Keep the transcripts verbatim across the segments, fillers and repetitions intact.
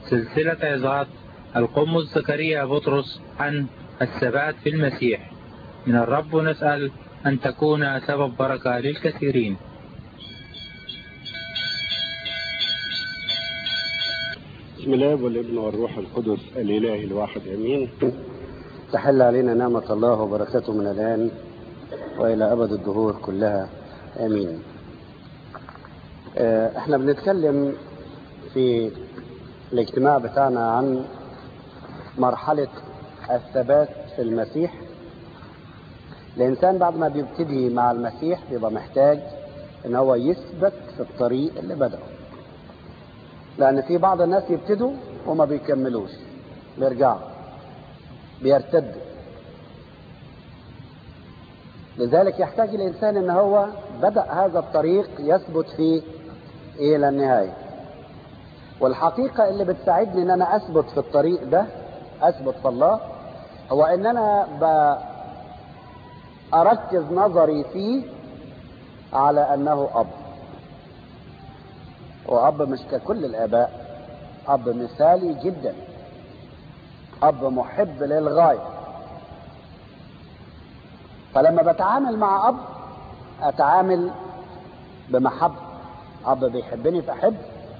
سلسلة عظات القمص زكريا بطرس عن الثبات في المسيح. من الرب نسأل أن تكون سبب بركة للكثيرين. بسم الله والابن والروح القدس الإله الواحد أمين. تحل علينا نعمة الله وبركاته من الآن وإلى أبد الدهور كلها آمين. احنا بنتكلم في الاجتماع بتاعنا عن مرحلة الثبات في المسيح. الإنسان بعد ما بيبتدي مع المسيح بيبقى محتاج إن هو يثبت في الطريق اللي بدأه، لأن في بعض الناس يبتدوا وما بيكملوش، بيرجعوا بيرتدوا. لذلك يحتاج الإنسان إن هو بدأ هذا الطريق يثبت فيه إلى النهاية. والحقيقة اللي بتساعدني إن أنا أثبت في الطريق ده، أثبت في الله، هو إن أنا أركز نظري فيه على أنه أب، وأب مش ككل الآباء، أب مثالي جدا، أب محب للغاية. فلما بتعامل مع أب أتعامل بمحبة، أب بيحبني فأحب.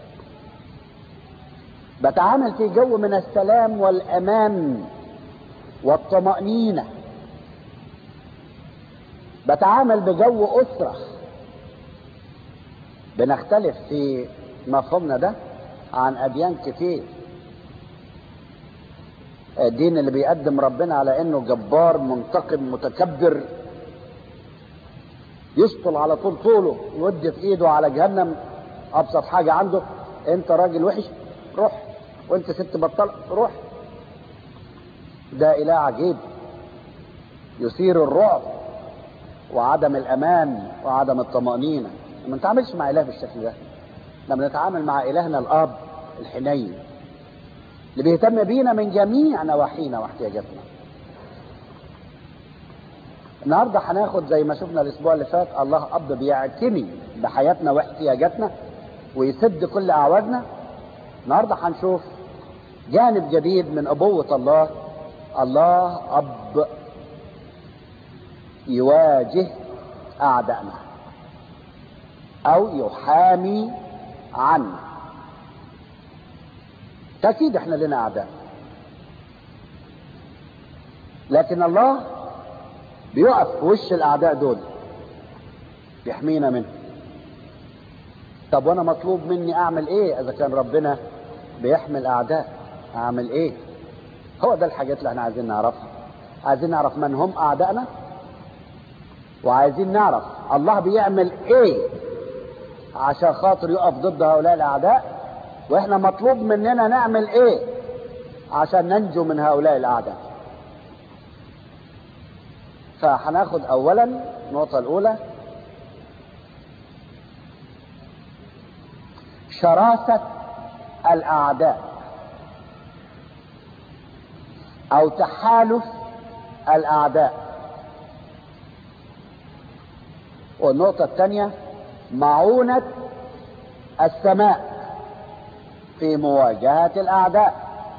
بتعامل في جو من السلام والأمان والطمأنينة. بتعامل بجو أسرة. بنختلف في مفهومنا ده عن أديان كتير. الدين اللي بيقدم ربنا على انه جبار منتقم متكبر، يسطل على طول طوله، يودي في ايده على جهنم ابسط حاجة عنده. انت راجل وحش روح، وانت ست بطل روح. ده اله عجيب يثير الرعب وعدم الامان وعدم الطمأنينة. ما نتعاملش مع اله بالشكل ده، لما نتعامل مع الهنا الاب الحنين اللي بيهتم بينا من جميع نواحينا واحتياجاتنا. النهارده هناخد زي ما شفنا الاسبوع اللي فات، الله اب بيعتني بحياتنا واحتياجاتنا ويسد كل اعوازنا. النهارده هنشوف جانب جديد من ابوة الله. الله اب يواجه اعدائنا او يحامي عنا. أكيد احنا لنا أعداء، لكن الله بيقف في وش الأعداء دول يحمينا منهم. طب وأنا مطلوب مني أعمل إيه إذا كان ربنا بيحمي الأعداء؟ أعمل إيه؟ هو ده الحاجات اللي احنا عايزين نعرفها. عايزين نعرف من هم أعدائنا، وعايزين نعرف الله بيعمل إيه عشان خاطر يقف ضد هؤلاء الأعداء، واحنا مطلوب مننا نعمل ايه عشان ننجو من هؤلاء الاعداء. فهناخد اولا النقطة الاولى، شراسة الاعداء او تحالف الاعداء. والنقطة الثانية معونة السماء في مواجهة الأعداء.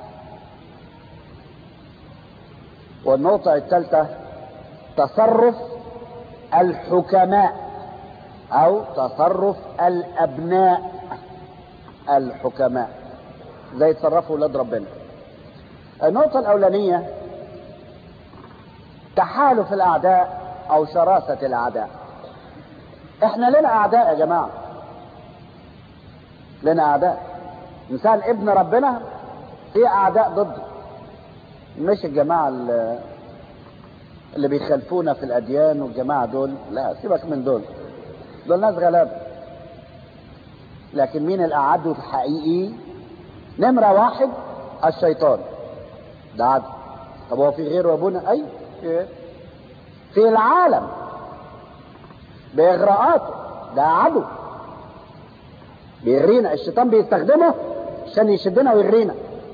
والنقطة الثالثة تصرف الحكماء أو تصرف الأبناء الحكماء، زي تصرفوا ولاد ربنا. النقطة الأولانية تحالف الأعداء أو شراسة الأعداء. احنا لنا أعداء يا جماعة، لنا أعداء. إنسان ابن ربنا في أعداء ضده، مش الجماعة اللي بيخالفونا في الأديان والجماعة دول، لا سيبك من دول، دول ناس غلابة. لكن مين العدو الحقيقي؟ نمرة واحد الشيطان، ده عدو. طب هو في غيره أبونا؟ أي في العالم بإغراءاته، ده عدو بيغرينا. الشيطان بيستخدمه عشان يشدنا ويغرينا.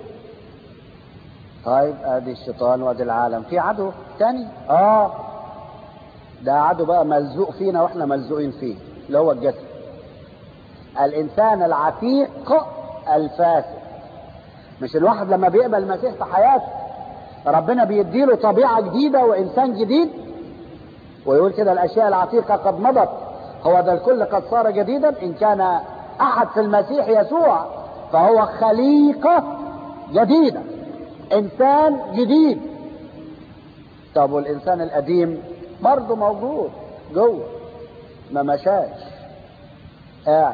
طيب ادي الشيطان وادي العالم، في عدو تاني اه ده عدو بقى ملزوق فينا واحنا ملزوقين فيه، اللي هو الجسد. الانسان العتيق الفاسد مش الواحد لما بيقبل المسيح في حياته ربنا بيديله طبيعة جديدة وإنسان جديد، ويقول كده الأشياء العتيقة قد مضت هو ده الكل قد صار جديدا. إن كان أحد في المسيح يسوع فهو خليقة جديدة، إنسان جديد. طب والإنسان القديم برضه موجود جوه، ما مشاش، قاعد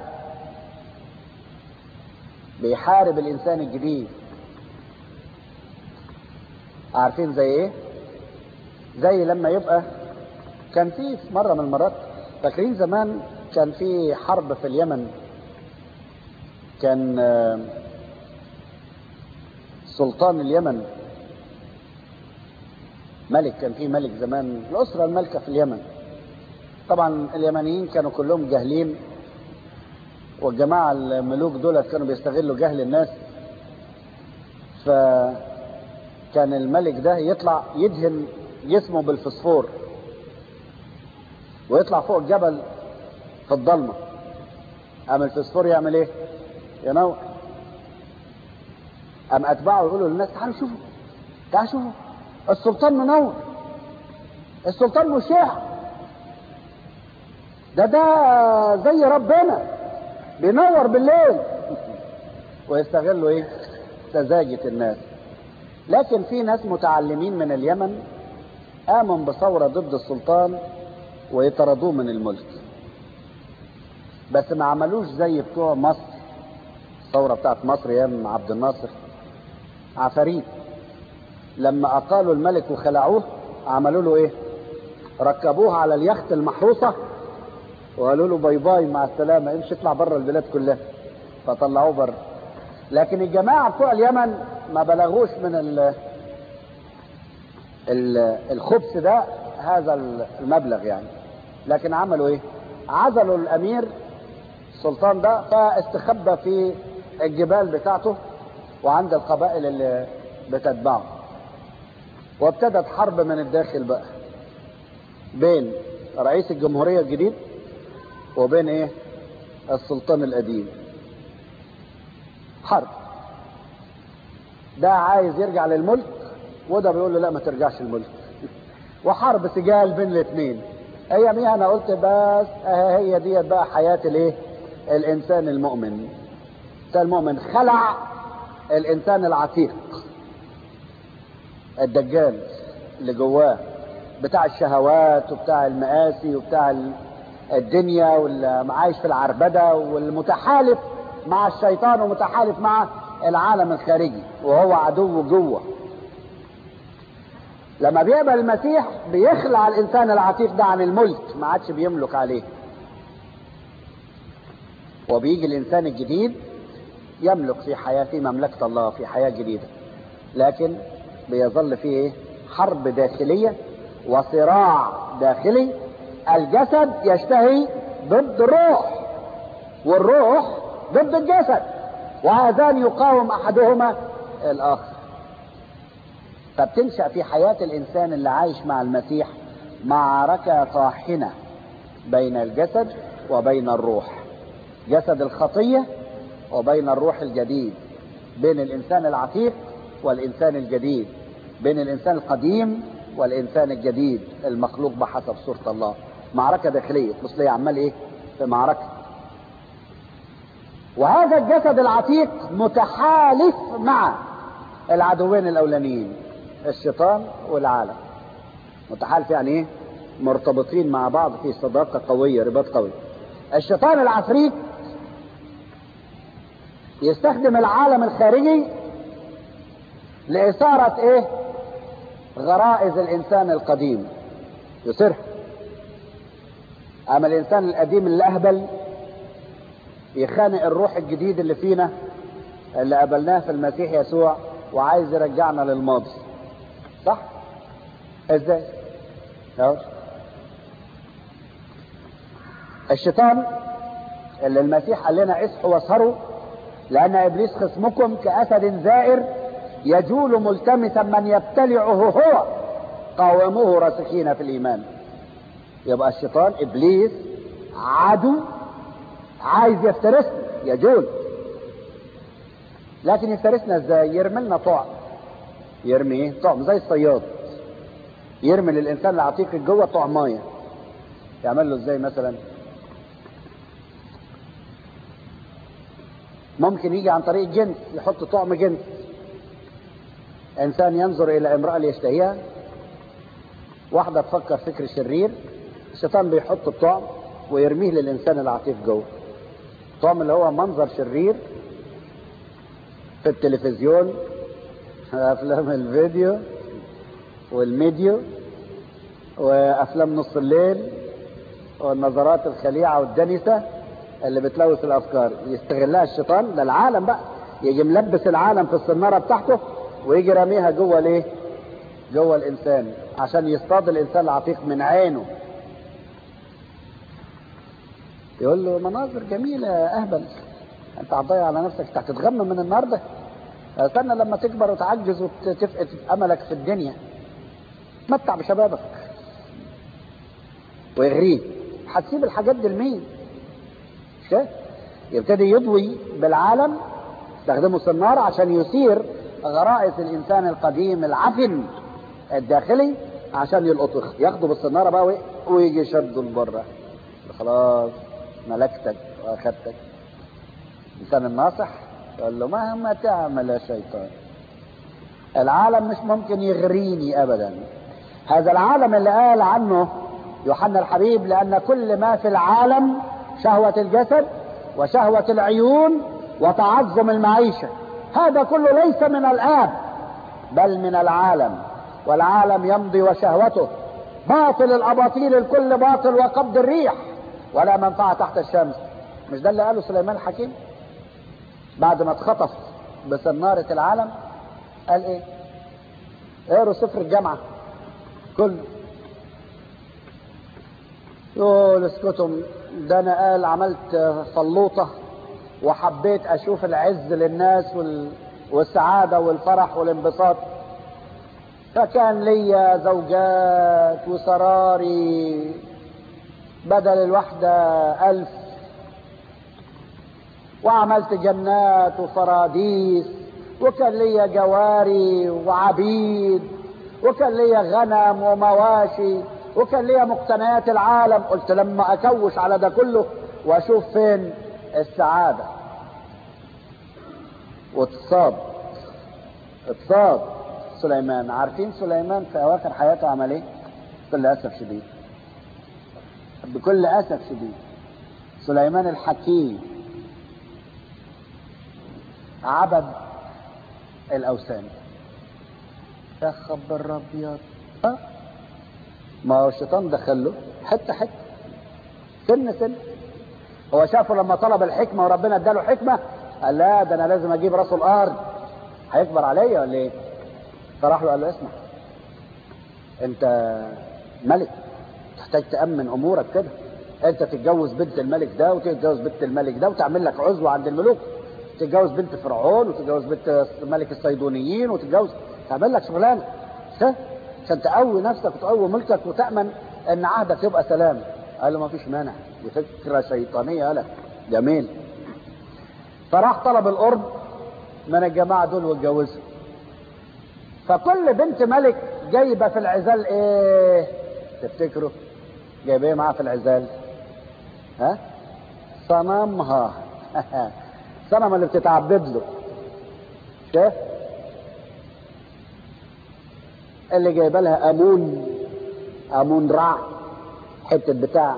بيحارب الإنسان الجديد. عارفين زي إيه؟ زي لما يبقى كان في مرة من المرات، فاكرين زمان كان في حرب في اليمن، كان سلطان اليمن ملك، كان في ملك زمان، الأسرة الملكة في اليمن. طبعا اليمنيين كانوا كلهم جاهلين، والجماعة الملوك دول كانوا بيستغلوا جهل الناس. فكان الملك ده يطلع يدهن جسمه بالفسفور ويطلع فوق الجبل في الضلمة، قام الفسفور يعمل ايه؟ ينور. قام اتباعه يقولوا للناس تعالوا شوفوا، تعالوا شوفوا السلطان منور، السلطان مشع، ده ده زي ربنا بينور بالليل. ويستغلوا ايه؟ سذاجة الناس. لكن في ناس متعلمين من اليمن قاموا بثورة ضد السلطان ويطردوه من الملك، بس ما عملوش زي بتوع مصر، الثورة بتاعت مصر ايام عبد الناصر، عفاريت. لما اقالوا الملك وخلعوه عملوا له ايه؟ ركبوه على اليخت المحروسة وقالوا له باي باي مع السلامة، امشي اطلع بره البلاد كلها، فطلعوه بره. لكن الجماعة بتوع اليمن ما بلغوش من ال ال الخبث ده هذا المبلغ يعني. لكن عملوا ايه؟ عزلوا الامير السلطان ده، فاستخبى في الجبال بتاعته وعند القبائل اللي بتتبعه، وابتدت حرب من الداخل بقى بين رئيس الجمهورية الجديد وبين ايه؟ السلطان القديم. حرب، ده عايز يرجع للملك وده بيقول له لا ما ترجعش الملك، وحرب سجال بين الاثنين. اياميها انا قلت بس هي دي بقى حياة الايه؟ الانسان المؤمن. الانسان المؤمن خلع الانسان العتيق الدجال اللي جواه بتاع الشهوات وبتاع المآسي وبتاع الدنيا واللي عايش في العربدة والمتحالف مع الشيطان ومتحالف مع العالم الخارجي وهو عدو جوه. لما بيقبل المسيح بيخلع الانسان العتيق ده عن الملك، ما عادش بيملك عليه، وبيجي الانسان الجديد يملك في حياته مملكة الله في حياة جديدة. لكن بيظل فيه ايه؟ حرب داخلية وصراع داخلي. الجسد يشتهي ضد الروح والروح ضد الجسد، وهذان يقاوم احدهما الاخر. فبتنشأ في حياة الانسان اللي عايش مع المسيح معركة طاحنة بين الجسد وبين الروح، جسد الخطية وبين الروح الجديد، بين الانسان العتيق والانسان الجديد، بين الانسان القديم والانسان الجديد المخلوق بحسب صورة الله. معركة داخلية. بص ليه عمال ايه؟ في معركة. وهذا الجسد العتيق متحالف مع العدوين الاولانيين الشيطان والعالم. متحالف يعني ايه؟ مرتبطين مع بعض في صداقة قوية، رباط قوي. الشيطان العفريت يستخدم العالم الخارجي لإثارة ايه؟ غرائز الانسان القديم، يصرح. اما الانسان القديم اللي اهبل يخانق الروح الجديد اللي فينا اللي قبلناه في المسيح يسوع وعايز يرجعنا للماضي. صح؟ ازاي؟ اهو الشيطان اللي المسيح قال لنا اصحوا واسهروا لان ابليس خصمكم كاسد زائر يجول ملتمسا من يبتلعه هو قاوموه راسخين في الايمان. يبقى الشيطان ابليس عدو عايز يفترسنا، يجول. لكن يفترسنا ازاي؟ يرمي لنا طعم. يرمي ايه؟ طعم زي الصياد يرمي للانسان العتيق جوه طعمايه. يعمل له ازاي مثلا؟ ممكن يجي عن طريق جنس، يحط طعم جنس. انسان ينظر الى امرأة ليشتهيها، واحدة تفكر فكر شرير، الشيطان بيحط الطعم ويرميه للانسان العتيق جوه. الطعم اللي هو منظر شرير في التلفزيون، افلام الفيديو والميديو وافلام نص الليل والنظرات الخليعة والدنسة اللي بتلوث الافكار، يستغلها الشيطان. ده العالم بقى، يجي ملبس العالم في الصنارة بتاعته ويجي راميها جوه ليه؟ جوه الانسان، عشان يصطاد الانسان العتيق من عينه. يقول له مناظر جميلة يا اهبل، انت هتضيع على نفسك، انت هتتغمم من النهارده، استنى لما تكبر وتعجز وتفقد املك في الدنيا، تمتع بشبابك. ويغريه. هتسيب الحاجات دي لمين؟ يبتدي يضوي بالعالم، يستخدمه صنارة عشان يثير غرائز الانسان القديم العفن الداخلي، عشان يلقطه، ياخده بالصنارة بقى ويجي يشده لبره. خلاص ملكتك واخدتك. الانسان الناصح قال له مهما تعمل يا شيطان، العالم مش ممكن يغريني ابدا. هذا العالم اللي قال عنه يوحنا الحبيب، لان كل ما في العالم شهوة الجسد وشهوة العيون وتعظم المعيشة، هذا كله ليس من الآب بل من العالم، والعالم يمضي وشهوته، باطل الأباطيل الكل باطل وقبض الريح ولا منفعة تحت الشمس. مش ده اللي قاله سليمان الحكيم بعد ما اتخطف بصنارة العالم؟ قال ايه؟ اقروا سفر الجامعة كله. يقول اسكتم، ده انا قال عملت فلوطة وحبيت اشوف العز للناس والسعادة والفرح والانبساط، فكان لي زوجات وسراري بدل الوحدة ألف، وعملت جنات وفراديس، وكان لي جواري وعبيد، وكان لي غنم ومواشي، وكان لي مقتنيات العالم. قلت لما اكوش على ده كله واشوف فين السعادة. واتصاب اتصاب سليمان. عارفين سليمان في اواخر حياته عمل ايه؟ بكل اسف شديد، بكل اسف شديد، سليمان الحكيم عبد الاوثان. يا خبر ابيض، ها؟ ما هو الشيطان دخله حته حته، سن سن. هو شافه لما طلب الحكمه وربنا اداله حكمه، قال لا ده انا لازم اجيب راسه الارض، هيكبر عليا ولا ايه؟ فراح له قال له اسمع، انت ملك تحتاج تامن امورك كده، انت تتجوز بنت الملك ده وتتجوز بنت الملك ده وتعمل لك عزوه عند الملوك، تتجوز بنت فرعون وتتجوز بنت ملك الصيدونيين وتتجوز، تعمل لك شغلانه عشان تقوي نفسك وتقوي ملكك وتامن ان عهدك يبقى سلام. قال له ما فيش مانع، دي فكره شيطانيه. قال جميل. فراح طلب القرب من الجماعه دول واتجوزهم. فكل بنت ملك جايبه في العزال ايه تفتكروا؟ جايبه ايه معاها في العزال؟ ها؟ صنمها. صنم اللي بتتعبد له. شايف؟ اللي جايبه لها امون، امون رع، حته بتاع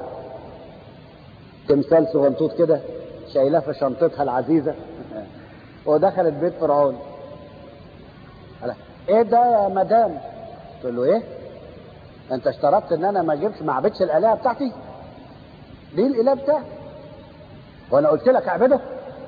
تمثال صغنطوط كده شايلاه في شنطتها العزيزه. ودخلت بيت فرعون. قال ايه ده يا مدام؟ تقول له ايه؟ انت اشترطت ان انا ما اجيبش ما اعبدش الالهه بتاعتي؟ دي الاله بتاعتي وانا قلت لك اعبده؟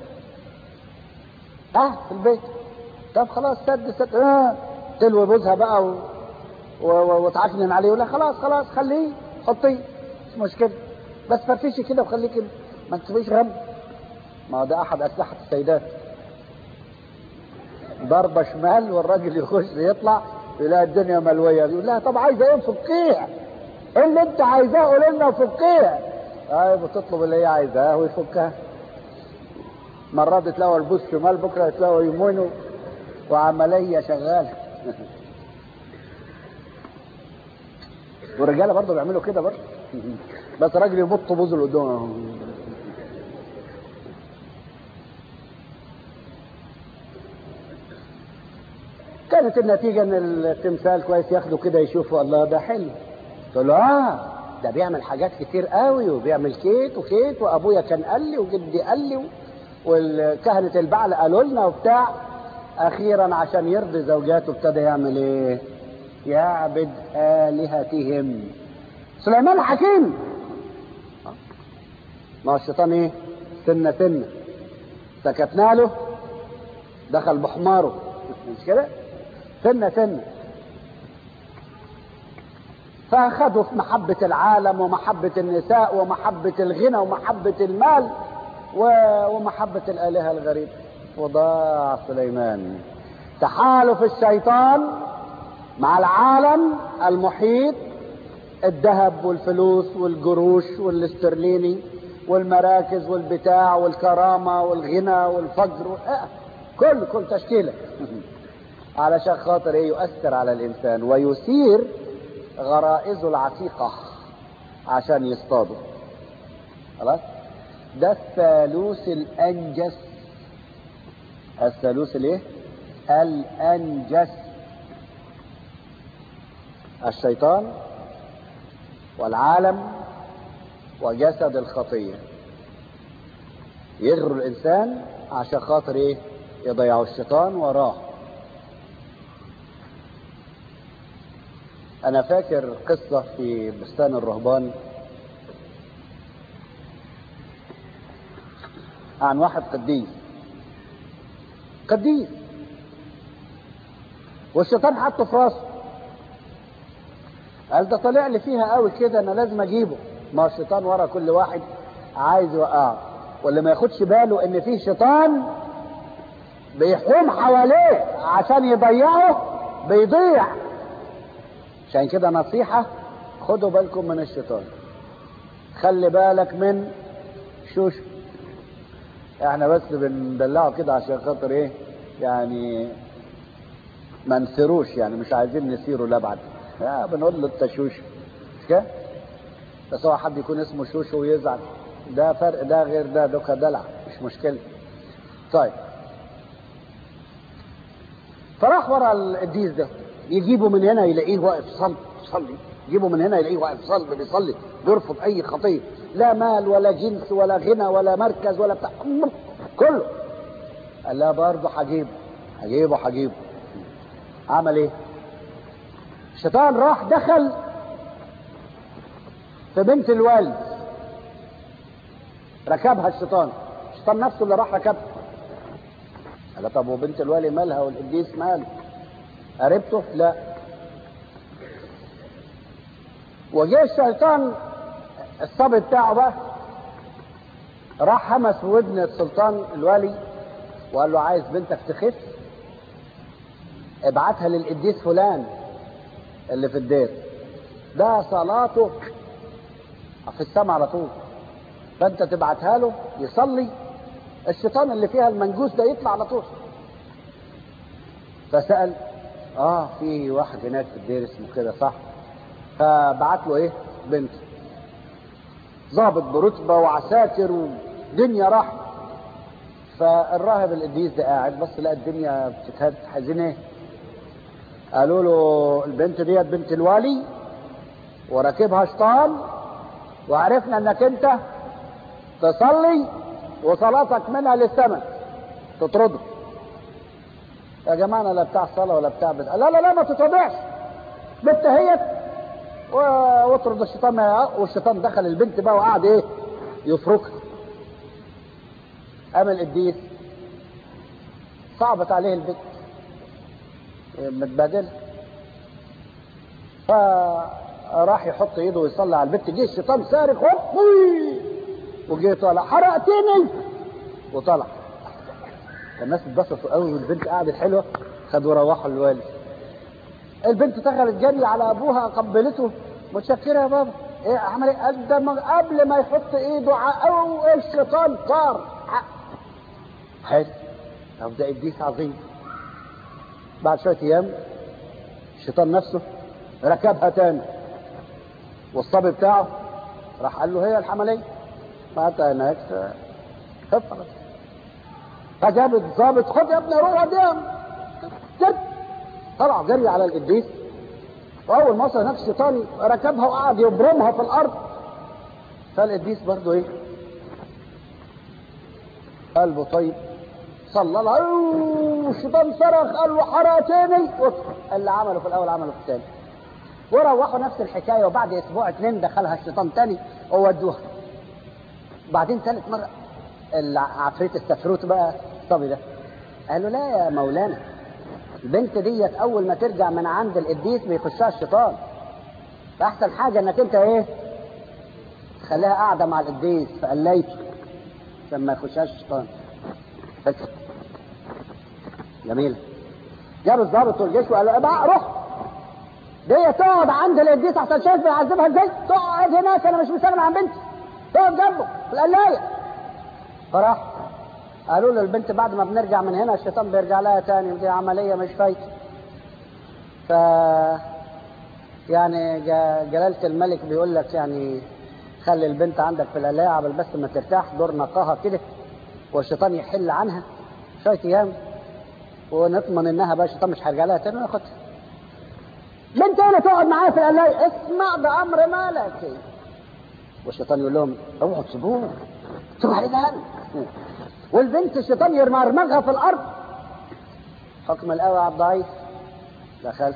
اه في البيت. طب خلاص سد سد اه تلوي بوزها بقى و... و... وتعكنن عليه. ولا خلاص خلاص خليه حطيه مش مشكله، بس فرفشي كده وخليه كده ما تسويش غم. ما هو ده احد اسلحه السيدات، ضربه شمال والراجل يخش يطلع يلاقي الدنيا ملويه. يقول لها طب عايزه ايه؟ فكيها. ايه اللي انت عايزاه قول لنا وفكيها. ايوه بتطلب اللي هي عايزاه ويفكها. مرات تلاقوا البوس شمال، بكره تلاقوا يمين، وعمليه شغاله. والرجاله برضه بيعملوا كده برضه، بس راجل يبط بوزه لقدام. كانت النتيجه ان التمثال كويس، ياخده كده يشوفوا الله ده حلو، تقول له اه ده بيعمل حاجات كتير قوي، وبيعمل كيت وكيت، وابويا كان قال لي وجدي قال لي والكهنة البعل قالوا لنا وبتاع. اخيرا عشان يرضي زوجاته ابتدى يعمل ايه؟ يعبد آلهتهم. سليمان حكيم، ما هو الشيطان ايه؟ سنة سنة، سكتنا له دخل بحماره، مش كده؟ سنة سنة. فاخذوا في محبة العالم ومحبة النساء ومحبة الغنى ومحبة المال ومحبة الآلهة الغريبة، وضاع سليمان. تحالف الشيطان مع العالم المحيط، الذهب والفلوس والقروش والاسترليني والمراكز والبتاع والكرامة والغنى والفجر، كل كل تشكيلة علشان خاطر ايه؟ يؤثر على الانسان ويثير غرائزه العتيقة عشان يصطاده. خلاص؟ ده الثالوث الانجس. الثالوث الايه؟ الانجس. الشيطان والعالم وجسد الخطية يغروا الانسان عشان خاطر ايه؟ يضيعوا الشيطان وراه. انا فاكر قصة في بستان الرهبان عن واحد قديس قديس والشيطان حطه في راسه، قال ده طلع لي فيها قوي كده، انا لازم اجيبه. ما الشيطان ورا كل واحد عايز يوقعه، واللي ما ياخدش باله ان في شيطان بيحوم حواليه عشان يضيعه بيضيع. عشان كده نصيحة، خدوا بالكم من الشيطان، خلي بالك من شوش. احنا بس بندلعه كده عشان خاطر ايه؟ يعني ما نسيروش، يعني مش عايزين نسيره لابعد، بنقول له انت شوش، مش كده؟ بس هو حد يكون اسمه شوشو ويزعل، ده فرق، ده غير ده، دوكا دلع، مش مشكلة. طيب، فراح ورا القديس ده، يجيبه من هنا يلاقيه واقف صلي صلي، يجيبه من هنا يلاقيه واقف صلي بيصلي، بيرفض اي خطيه، لا مال ولا جنس ولا غنى ولا مركز ولا بتاع، كله. قال لا برضه هجيبه هجيبه هجيبه. عمل ايه؟ الشيطان راح دخل في بنت الوالد، ركبها الشيطان، الشيطان نفسه اللي راح ركبها. قال طب وبنت الوالي مالها والقديس ماله؟ قربته؟ لا. وجه الشيطان الصبي بتاعه بقى، راح همس في ودن السلطان الوالي وقال له عايز بنتك تخف، ابعتها للقديس فلان اللي في الدير، ده صلاته في السماء على طول، فانت تبعتها له يصلي، الشيطان اللي فيها المنجوس ده يطلع على طول. فسأل اه في واحد هناك في الدير اسمه كده، صح؟ فبعت له ايه؟ بنت ضابط برتبه وعساكر ودنيا راح. فالراهب القديس ده قاعد بس لقى الدنيا بتتهد، عايزين ايه؟ قالوا له البنت ديت بنت الوالي وراكبها شيطان، وعرفنا انك انت تصلي وصلاتك منها للسماء تطرده. يا جماعه انا لا بتاع صلاه ولا بتاع بدعه، لا لا لا ما تتوضعش، بنت هيت واطرد الشيطان. والشيطان دخل البنت بقى وقعد ايه؟ يفركها. قام القديس صعبت عليه البنت متبادله، فراح يحط ايده ويصلي على البنت، جه الشيطان صارخ وجه طالع حرقتني وطلع. الناس اتبسطوا قوي والبنت قعدت حلوه، خدوا روحوا الوالد. البنت دخلت جري على ابوها، قبلته، متشكره يا بابا. ايه عمل ايه؟ قدم قبل ما يحط ايده او الشيطان طار. حلو. طب ده ابليس عظيم. بعد شويه ايام الشيطان نفسه ركبها تاني، والصبي بتاعه راح قال له هي الحمليه متى هناك تفرج. فجاب الضابط خد يا ابني روح قدام كده، طلع جري على القديس، واول ما وصل هناك الشيطان ركبها وقعد يبرمها في الارض. فالقديس برضه ايه قلبه طيب، صلى له الشيطان صرخ قال له حرقتني، اللي عمله في الاول عمله في الثاني، وروحوا نفس الحكايه. وبعد اسبوع اتنين دخلها الشيطان تاني وودوها. بعدين ثالث مره العفريت السفروت بقى الصبي ده قال له لا يا مولانا، البنت ديت اول ما ترجع من عند القديس بيخشها الشيطان، فاحسن حاجه انك انت ايه خليها قاعده مع القديس فقليته عشان ما يخشهاش الشيطان. فكر جميله. جاب الضابط والجيش وقال له بقى روح دي تقعد عند القديس عشان شايف بيعذبها ازاي، تقعد هناك انا مش مستغني عن بنتي، تقعد جنبه في القلايه. فراح قالوا له البنت بعد ما بنرجع من هنا الشيطان بيرجع لها تاني، ودي عمليه مش فايته. ف يعني جلاله الملك بيقول لك يعني خلي البنت عندك في القلايه قبل بس ما ترتاح، دور نقاها كده والشيطان يحل عنها شويه ايام ونطمن انها بقى الشيطان مش هيرجع لها تاني وناخدها. بنت هنا تقعد معايا في القلايه، اسمع ده امر ملكي. والشيطان يقول لهم اوعوا تسيبوه سيبوا علينا، والبنت الشيطان يرمرمغها في الارض. حكم القوي على الضعيف. دخل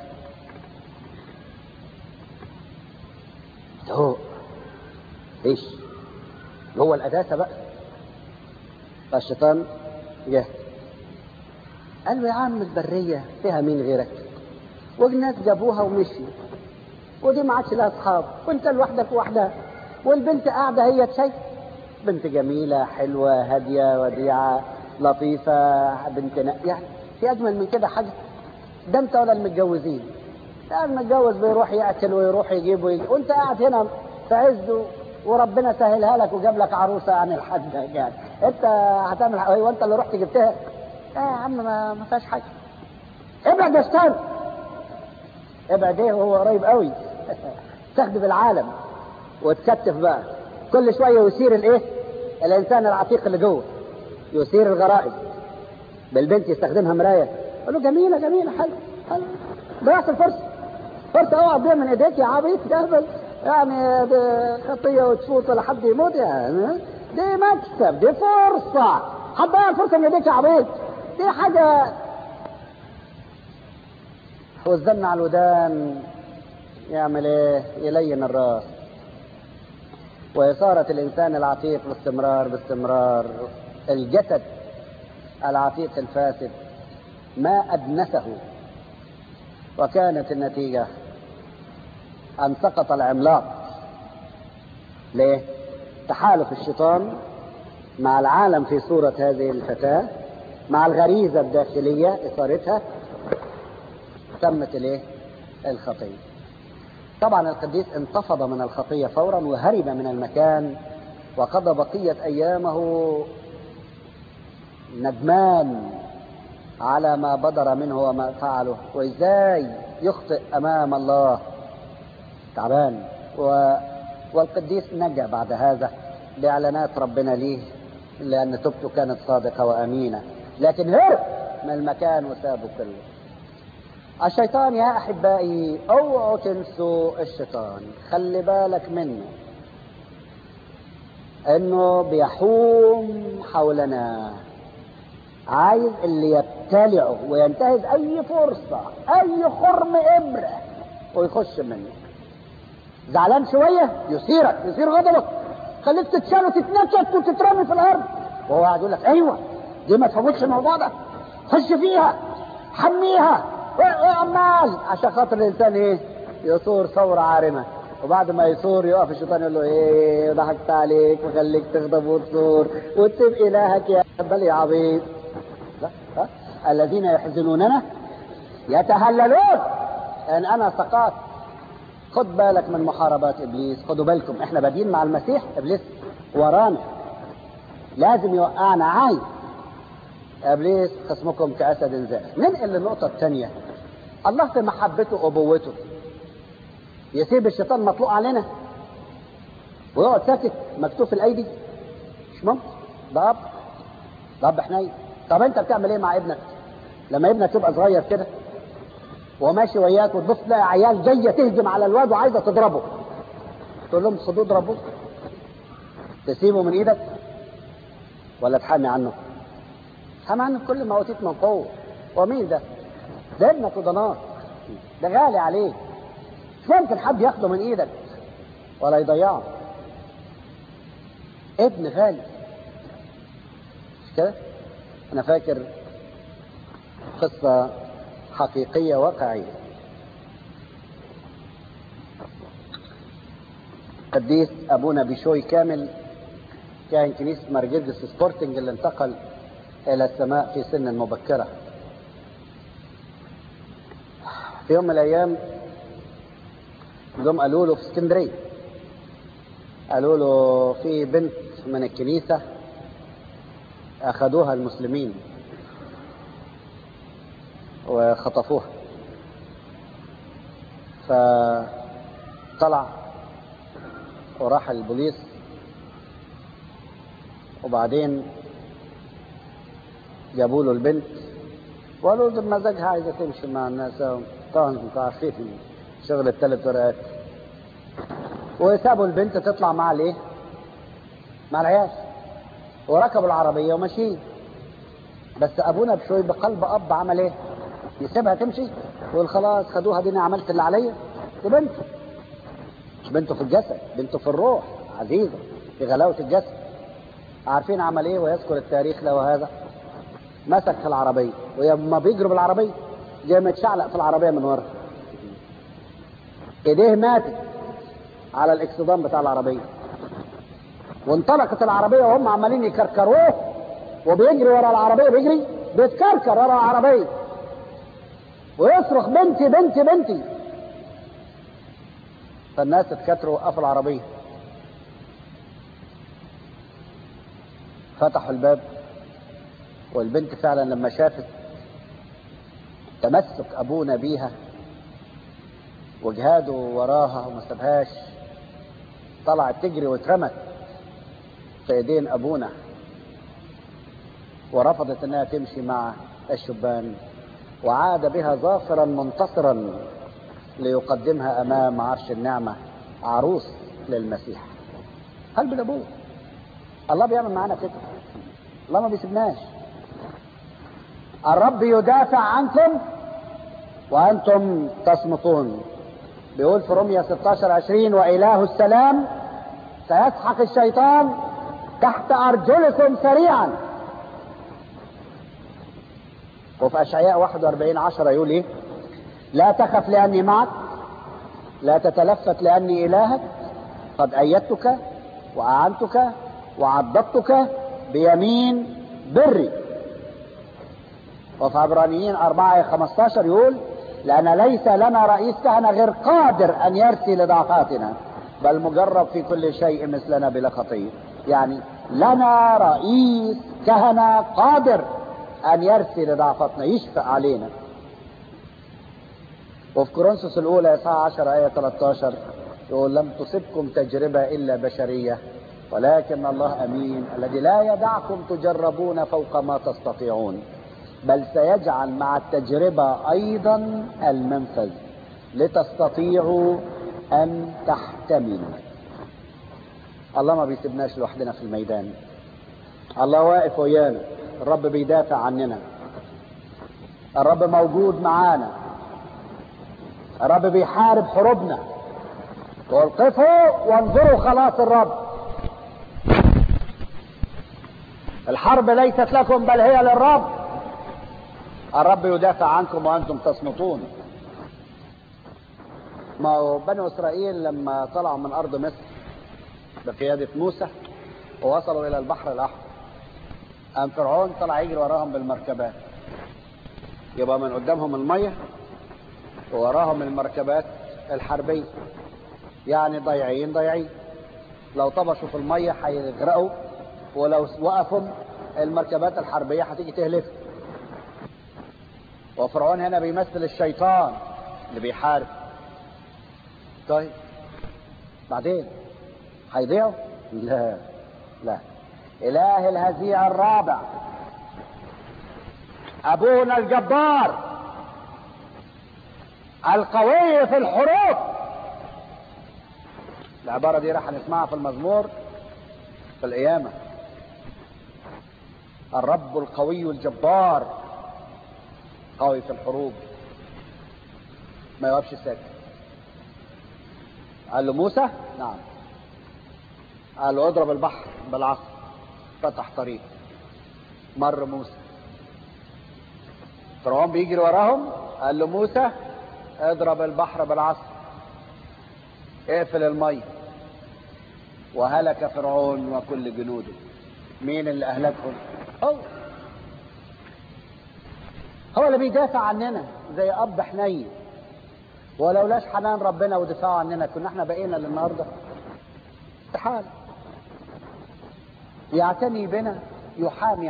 هو ايش هو القداسه بقى. فالشيطان جه قال له يا عم البريه فيها مين غيرك، والناس جابوها ومشيوا، ودي ما عادش لها اصحاب، وانت لوحدك وحدها، والبنت قاعده هي شايف بنت جميله حلوه هاديه وديعه لطيفه بنت نقيه، في اجمل من كده حاجه؟ ده انت ولا المتجوزين، ده المتجوز بيروح ياكل ويروح يجيب ويجيب، وانت قاعد هنا في عزه وربنا سهلها لك وجاب لك عروسه عن الحد يعني. انت هتعمل ايوه انت اللي رحت جبتها؟ اه يا عم ما, ما فيهاش حاجه. ابعد يا استاذ، ابعد ايه وهو قريب قوي. تخدم العالم وتكتف بقى كل شويه ويثير الايه الانسان العتيق اللي جوه، يثير الغرائز. بالبنت يستخدمها مرايه، يقول له جميله جميله حلو حلو، ضيعت الفرصه فرصه اوعى تضيع من ايديك يا عبيط تهبل يعني، دي خطيه وتفوت ولا حد يموت يعني، دي مكسب دي فرصه، هتضيع الفرصه من ايديك يا عبيط، دي حاجه. والزن على الودان يعمل ايه؟ يلين الراس. وإثارة الإنسان العتيق باستمرار باستمرار الجسد العتيق الفاسد ما أدنسه، وكانت النتيجة أن سقط العملاق. ليه؟ تحالف الشيطان مع العالم في صورة هذه الفتاة مع الغريزة الداخلية إثارتها تمت الايه؟ الخطية. طبعا القديس انتفض من الخطية فورا وهرب من المكان، وقضى بقية ايامه ندمان على ما بدر منه وما فعله، وازاي يخطئ امام الله تعبان. و... والقديس نجا بعد هذا باعلانات ربنا ليه، لان توبته كانت صادقة وامينة، لكن هرب من المكان وسابه كله. الشيطان يا احبائي اوعوا تنسوا الشيطان، خلي بالك منه انه بيحوم حولنا، عايز اللي يبتلعه وينتهز اي فرصة اي خرم ابرة ويخش منه. زعلان شوية يثيرك يثير غضبك، خليك تتشال وتتنكت وتترمي في الارض، وهو قاعد يقول لك ايوه دي ما تفوتش الموضوع ده، خش فيها حميها وعمال عشان خاطر الانسان ايه؟ يثور ثوره عارمه. وبعد ما يثور يقف الشيطان يقول له ايه ضحكت عليك وخليك تغضب وتثور وتسيب الهك يا بل يا عبيط. لا ها؟ الذين يحزنوننا يتهللون ان انا سقطت. خد بالك من محاربات ابليس، خدوا بالكم احنا بادين مع المسيح، ابليس ورانا لازم يوقعنا، عايز ابليس خصمكم كاسد زائر. ننقل للنقطه الثانيه. الله في محبته وابوته يسيب الشيطان مطلوق علينا ويقعد ساكت مكتوف الايدي؟ مش ممكن. ده اب ده اب حنين. طب انت بتعمل ايه مع ابنك لما ابنك يبقى صغير كده وماشي وياك وتبص تلاقي عيال جايه تهجم على الواد وعايزه تضربه، تقول لهم خدوه اضربوه؟ تسيبه من ايدك ولا تحامي عنه؟ تحامي عنه بكل ما اوتيت من قوه. ومين ده؟ ده ابنك وده نار، ده غالي عليك، مش ممكن حد ياخده من ايدك ولا يضيعه. ابن غالي. مش كده؟ انا فاكر قصة حقيقية واقعية. قديس ابونا بشوي كامل كان كنيسة مرجرجس سبورتنج اللي انتقل الى السماء في سن مبكرة. في يوم من الايام جم قالوا له في اسكندرية، قالوا له في بنت من الكنيسة اخذوها المسلمين وخطفوها. فطلع وراح البوليس، وبعدين جابوا له البنت وقالوا له بمزاجها عايزه تمشي مع الناس. طبعا انتوا عارفين شغل الثلاث ورقات. وسابوا البنت تطلع مع الايه؟ مع العيال، وركبوا العربيه وماشيين. بس ابونا بشوي بقلب اب عمل ايه؟ يسيبها تمشي ويقول خلاص خدوها دي انا عملت اللي عليا؟ دي بنته، مش بنته في الجسد، بنته في الروح عزيزه في غلاوه الجسد. عارفين عمل ايه؟ ويذكر التاريخ له هذا. مسك في العربيه ولما بيجروا بالعربيه جاي متشعلق في العربيه من ورا، ايديه ماتت على الاكسدام بتاع العربيه، وانطلقت العربيه وهم عمالين يكركروه وبيجري ورا العربيه، بيجري بيتكركر ورا العربيه ويصرخ بنتي بنتي بنتي. فالناس اتكتروا وقفوا العربيه، فتحوا الباب، والبنت فعلا لما شافت تمسك ابونا بيها وجهاده وراها وما سابهاش، طلعت تجري واترمت في ايدين ابونا ورفضت انها تمشي مع الشبان، وعاد بها ظافرا منتصرا ليقدمها امام عرش النعمه عروس للمسيح. قلب الابوه. الله بيعمل معانا كده، الله ما بيسيبناش. الرب يدافع عنكم وانتم تصمتون. بيقول في رومية ستة عشر عشرين واله السلام سيسحق الشيطان تحت ارجلكم سريعا. وفي اشعياء واحد واربعين عشرة يقول ايه؟ لا تخف لاني معك، لا تتلفت لاني الهك، قد ايدتك واعنتك وعضدتك بيمين بري. وفي عبرانيين أربعة خمسة عشر يقول لأن ليس لنا رئيس كهنة غير قادر أن يرثي لضعفاتنا، بل مجرب في كل شيء مثلنا بلا خطية. يعني لنا رئيس كهنة قادر أن يرثي لضعفاتنا، يشفق علينا. وفي كورنثوس الأولى إصحاح عشرة آية ثلاثة عشر يقول لم تصبكم تجربة إلا بشرية ولكن الله أمين الذي لا يدعكم تجربون فوق ما تستطيعون، بل سيجعل مع التجربة أيضا المنفذ لتستطيعوا أن تحتملوا. الله ما بيسيبناش لوحدنا في الميدان، الله واقف ويانا، الرب بيدافع عننا، الرب موجود معانا، الرب بيحارب حروبنا. وقفوا وانظروا خلاص الرب. الحرب ليست لكم بل هي للرب. الرب يدافع عنكم وانتم تصمتون. ما هو بنو اسرائيل لما طلعوا من ارض مصر بقيادة موسى ووصلوا الى البحر الاحمر، قام فرعون طلع يجري وراهم بالمركبات، يبقى من قدامهم المية ووراهم المركبات الحربية، يعني ضايعين ضايعين. لو طبشوا في المية هيغرقوا، ولو وقفوا المركبات الحربية هتيجي تهلك. وفرعون هنا بيمثل الشيطان اللي بيحارب. طيب بعدين هيضيعوا؟ لا لا. اله الهزيع الرابع ابونا الجبار القوي في الحروب. العبارة دي راح نسمعها في المزمور في القيامة. الرب القوي الجبار قوي في الحروب، ما يوقفش ساكت. قال له موسى نعم، قال له اضرب البحر بالعصا، فتح طريق، مر موسى. فرعون بيجري وراهم، قال له موسى اضرب البحر بالعصا، اقفل المي، وهلك فرعون وكل جنوده. مين اللي اهلكهم؟ هو هو اللي بيدافع عننا زي اب حنين. ولولاش حنان ربنا ودفاعه عننا كنا احنا بقينا للنهارده؟ استحاله. يعتني بنا، يحامي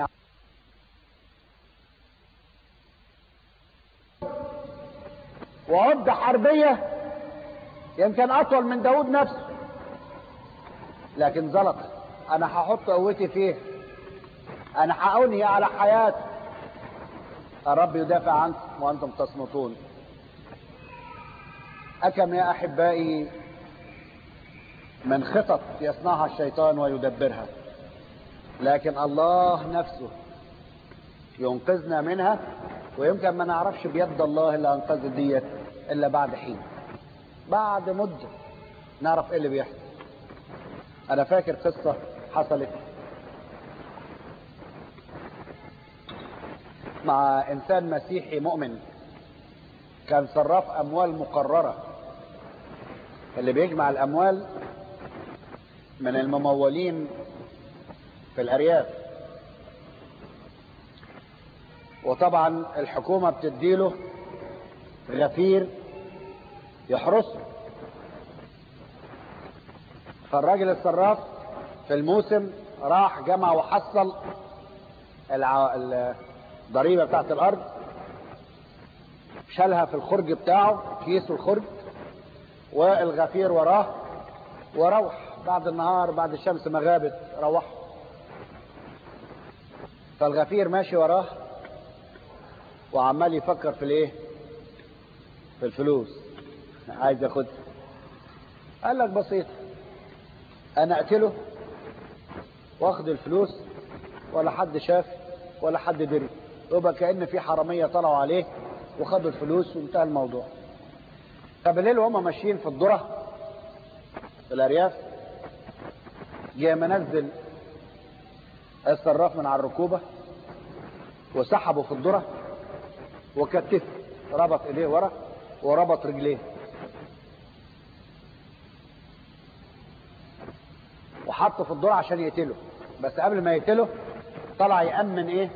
وعدة حربية يمكن اطول من داود نفسه، لكن زلط. انا هحط قوتي فيه، انا هأنهي على حياتي. الرب يدافع عنكم وانتم تصمتون. أكم يا احبائي من خطط يصنعها الشيطان ويدبرها، لكن الله نفسه ينقذنا منها. ويمكن ما نعرفش بيد الله اللي انقذ ديت الا بعد حين، بعد مدة نعرف ايه اللي بيحصل. انا فاكر قصة حصلت مع انسان مسيحي مؤمن، كان صراف اموال مقررة، اللي بيجمع الاموال من الممولين في الارياف. وطبعا الحكومة بتديله غفير يحرسه. فالراجل الصراف في الموسم راح جمع وحصل الع... الضريبة بتاعت الارض، شالها في الخرج بتاعه، كيسه الخرج، والغفير وراه، وروح بعد النهار بعد الشمس ما غابت روح. فالغفير ماشي وراه وعمال يفكر في الايه؟ في الفلوس، عايز ياخدها. قال لك بسيط، انا اقتله واخد الفلوس ولا حد شاف ولا حد دري، يبقى كأن في حرامية طلعوا عليه وخدوا الفلوس وانتهى الموضوع. فبالليل وهم ماشيين في الذرة في الارياف، جاء منزل الصراف من على الركوبة وسحبه في الذرة وكتفه، ربط ايديه ورا وربط رجليه، وحطه في الذرة عشان يقتله. بس قبل ما يقتله طلع يأمن ايه؟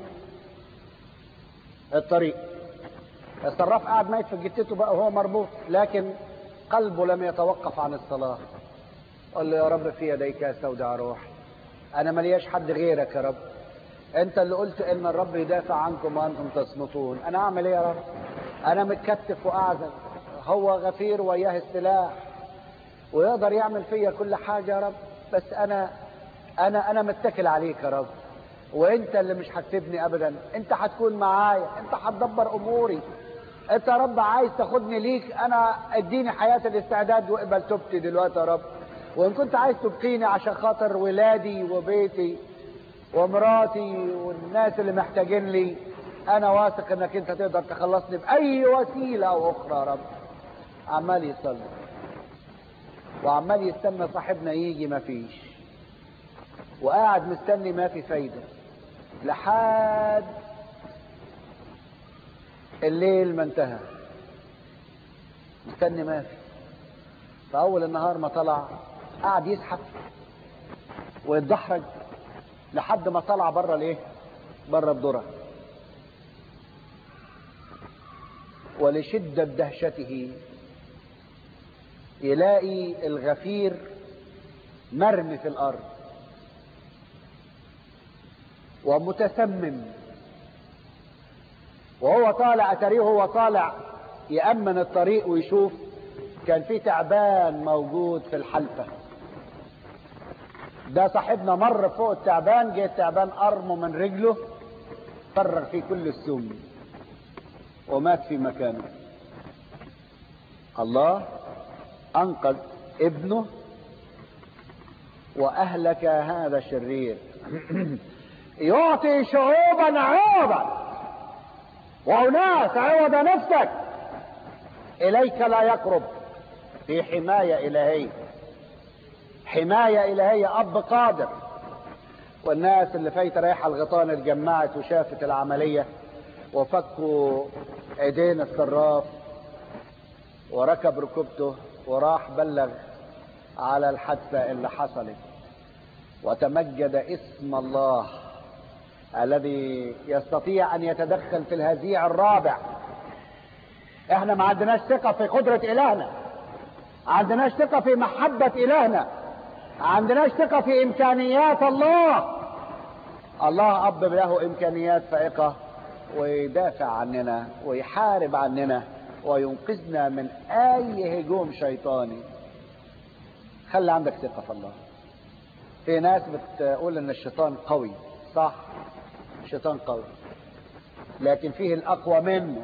الطريق. الصراف قاعد ميت في جتته بقى وهو مربوط، لكن قلبه لم يتوقف عن الصلاة. قال له يا رب في يديك استودع روحي، انا ملياش حد غيرك يا رب، انت اللي قلت ان الرب يدافع عنكم وانتم تصمتون. انا اعمل ايه يا رب؟ انا متكتف واعزل، هو غفير وياه السلاح ويقدر يعمل فيا كل حاجة يا رب، بس انا انا انا متكل عليك يا رب، وانت اللي مش هتسيبني ابدا، انت هتكون معايا، انت هتدبر اموري، انت يا رب عايز تاخدني ليك، انا اديني حياة الاستعداد واقبل توبتي دلوقتي يا رب. وان كنت عايز تبقيني عشان خاطر ولادي وبيتي ومراتي والناس اللي محتاجين لي، انا واثق انك انت تقدر تخلصني باي وسيلة او اخرى يا رب. عمال يصلي وعمال يستنى صاحبنا يجي، ما فيش، وقاعد مستني ما في فايدة لحد الليل ما انتهى، مستني ما في. فاول النهار ما طلع قاعد يزحف ويتدحرج لحد ما طلع بره الايه؟ بره الذرة. ولشدة دهشته يلاقي الغفير مرمي في الارض، ومتسمم، وهو طالع اتاريه هو طالع يأمن الطريق ويشوف كان في تعبان موجود في الحلفة. ده صاحبنا مر فوق التعبان، جه التعبان قرمه من رجله، فرغ فيه كل السم ومات في مكانه. الله انقذ ابنه واهلك هذا الشرير. يعطي شعوبا عوضا واناس عوض نفسك، اليك لا يقرب، في حماية الهية، حماية الهية. اب قادر. والناس اللي فايته رايحه الغيطان اتجمعت وشافت العملية وفكوا ايدين الصراف وركب ركبته وراح بلغ على الحادثة اللي حصلت، وتمجد اسم الله الذي يستطيع ان يتدخل في الهزيع الرابع. احنا ما عندناش ثقة في قدرة الهنا، ما عندناش ثقة في محبة الهنا، ما عندناش ثقة في امكانيات الله. الله اب له امكانيات فائقة ويدافع عننا ويحارب عننا وينقذنا من اي هجوم شيطاني. خلي عندك ثقة في الله. في ناس بتقول ان الشيطان قوي، صح، الشيطان قوي، لكن فيه الاقوى منه.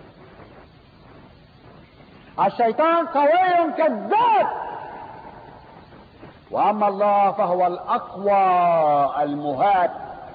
الشيطان قوي كذاب، واما الله فهو الاقوى المهات.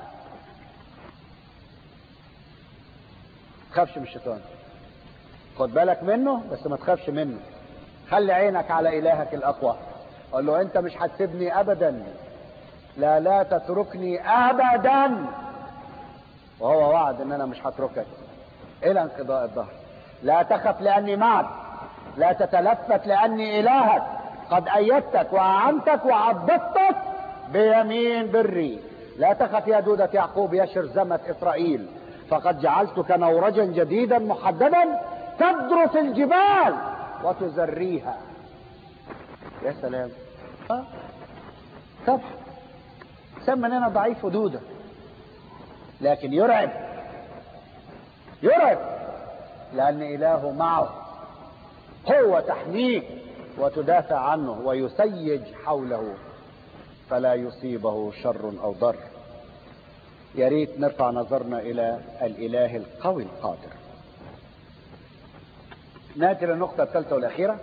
تخافش من الشيطان، خد بالك منه بس ما تخافش منه. خلي عينك على الهك الاقوى، قال له انت مش هتسيبني ابدا، لا لا تتركني ابدا، وهو وعد ان انا مش هتركك الى انقضاء الدهر. لا تخف لاني معك، لا تتلفت لاني الهك، قد ايدتك واعنتك وعضدتك بيمين بري. لا تخف يا دودة يعقوب يا شرذمة اسرائيل، فقد جعلتك نورجا جديدا محددا تدرس الجبال وتزريها. يا سلام. اه طبعا سمى اننا ضعيف ودودة، لكن يرعب، يرعب لان اله معه، هو تحميك وتدافع عنه ويسيج حوله فلا يصيبه شر او ضر. يا ريت نرفع نظرنا الى الاله القوي القادر. ناتي للنقطة الثالثة والاخيرة.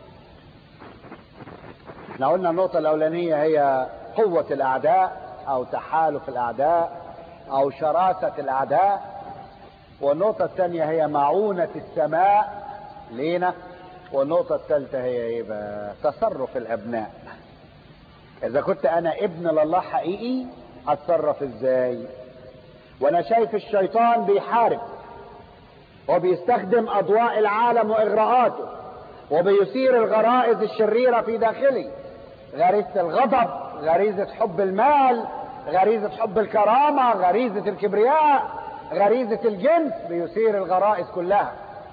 احنا قلنا النقطة الاولانية هي قوة الاعداء او تحالف الاعداء او شراسة الاعداء، والنقطة الثانية هي معونة السماء لينا، والنقطة الثالثة هي ايه بقى؟ تصرف الابناء. اذا كنت انا ابن لله حقيقي اتصرف ازاي وانا شايف الشيطان بيحارب وبيستخدم اضواء العالم واغراءاته وبيثير الغرائز الشريرة في داخلي، غريزة الغضب، غريزة حب المال، غريزة حب الكرامة، غريزة الكبرياء، غريزة الجنس، بيثير الغرائز كلها.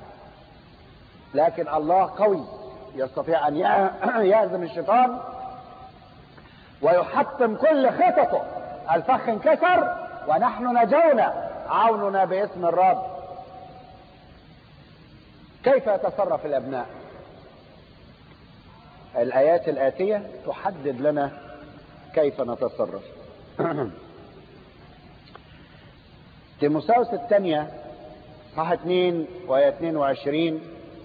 لكن الله قوي يستطيع ان يهزم الشيطان ويحطم كل خططه. الفخ انكسر ونحن نجونا، عوننا باسم الرب. كيف يتصرف الابناء؟ الايات الاتية تحدد لنا كيف نتصرف. تيموثاوس الثانية صح اتنين وهي اتنين وعشرين،